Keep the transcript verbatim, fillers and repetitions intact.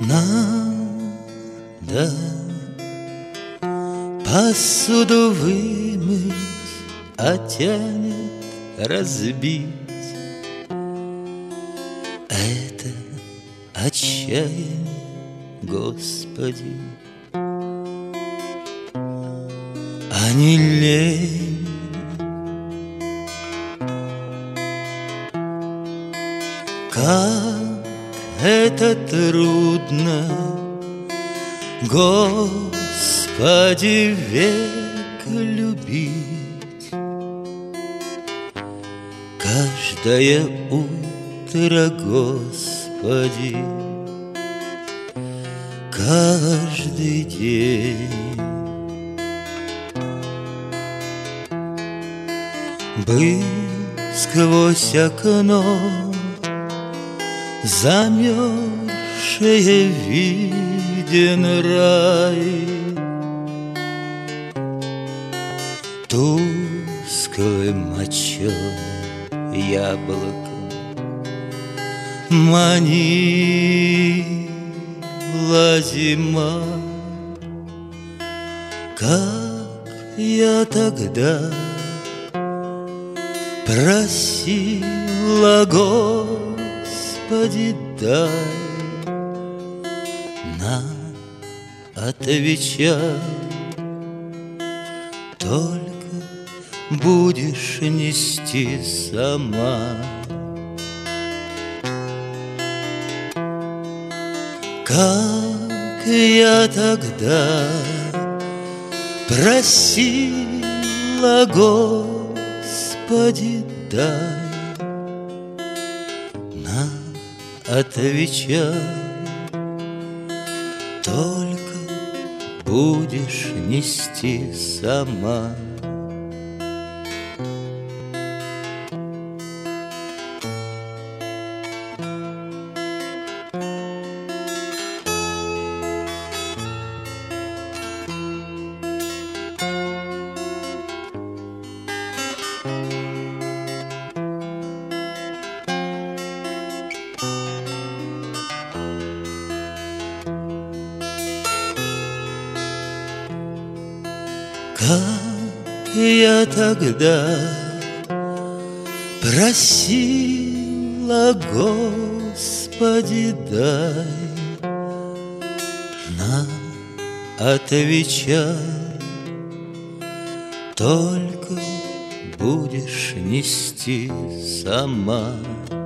Надо посуду вымыть, а тянет разбить. Это отчаяние, Господи, а не лень. Как это трудно, Господи, век любить. Каждое утро, Господи, каждый день. Был сквозь окно замерзшее виден рай, тусклым моченым яблоком манила зима. Как я тогда просила, Господи, дай, на отвечай, только будешь нести сама. Как я тогда просила, Господи, дай, на отвечай, только будешь нести сама. Как я тогда просила, Господи, дай, на отвечай, только будешь нести сама.